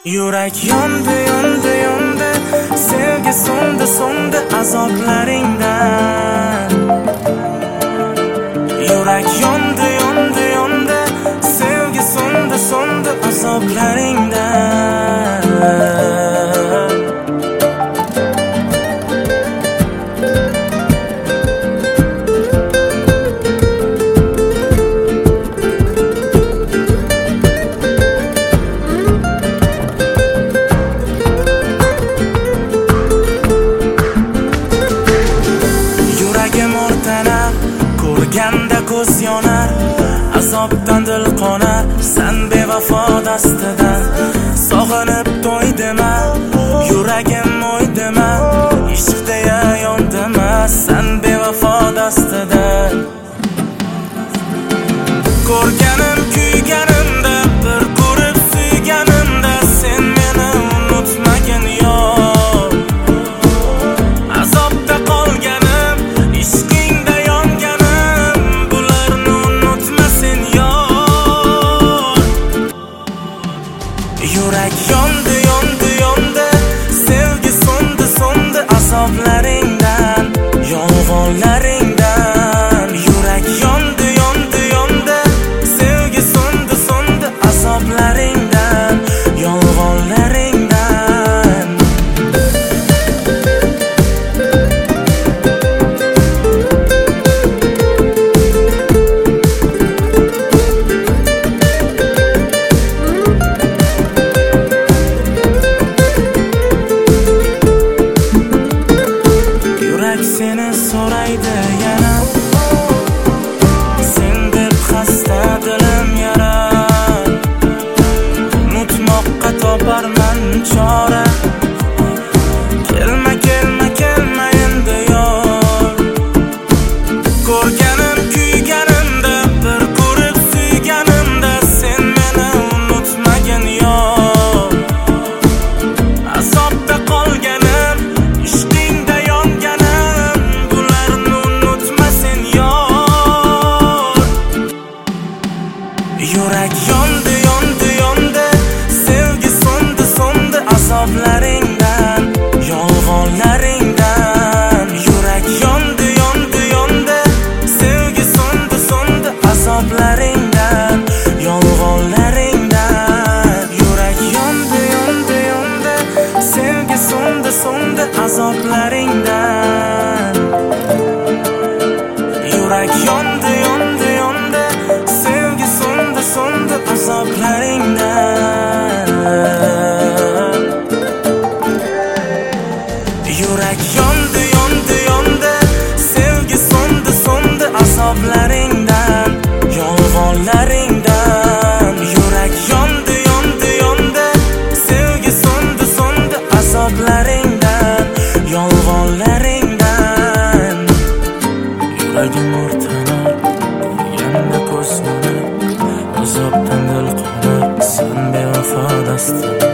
Yurak yondi, yondi, yondi, sevgi so'ndi, so'ndi azoblaringdan. Yurak yondi, yondi, yondi, sevgi so'ndi, so'ndi azoblaringdan. Ko'rganda ko'z yonar, azobdan dil qonar, san bevafo dastidan. Sog'inib to'ydima, yuragim o'ydima, ishq deya yondima, san bevafo dastidan. Ko'rganim kuyganimda, bir ko'rib suyganimda, sen meni unutmagin yo'q. Azobda qolganim, ishqingda yonganim, bularni unutma sen yo'q. Yurak yondi, yondi, yondi, sevgi so'ndi, so'ndi azoblaringdan, yolg'onlaringdan. Yurak yondi, yondi, yondi, sevgi so'ndi, so'ndi azoblaringdan, yolg'onlaringdan. Yurak seni so'raydi yana, sen deb xasta dilim yara. Unutmoqqa toparman chora, kelma, kelma, kelma endi yo'q. Ko'rganim kuyganimda, bir ko'rib suyganimda, sen meni unutmagin yo'q. Azobda qolganim, ishqingda yonganim, bularni unutma sen yo'q. Yurak yondi, yondi, yondi, sevgi so'ndi, so'ndi azoblaringdan, yolg'onlaringdan. Yurak yondi, yondi, yondi, sevgi so'ndi, so'ndi azoblaringdan, yolg'onlaringdan. Yurak yondi, yondi, yondi, sevgi so'ndi, so'ndi azoblaringdan. Yurak yondi, yondi, yondi, sevgi so'ndi, so'ndi azoblaringdan. Yurak yondi, yondi, yondi, sevgi so'ndi, so'ndi azoblaringdan, yolg'onlaringdan. Yurak yondi, yondi, yondi, sevgi so'ndi, so'ndi azoblaringdan, yolg'onlaringdan. Yuragim o'rtanar, ko'rganda ko'z yonar, azobdan dil qonar, sen bevafo dastidan.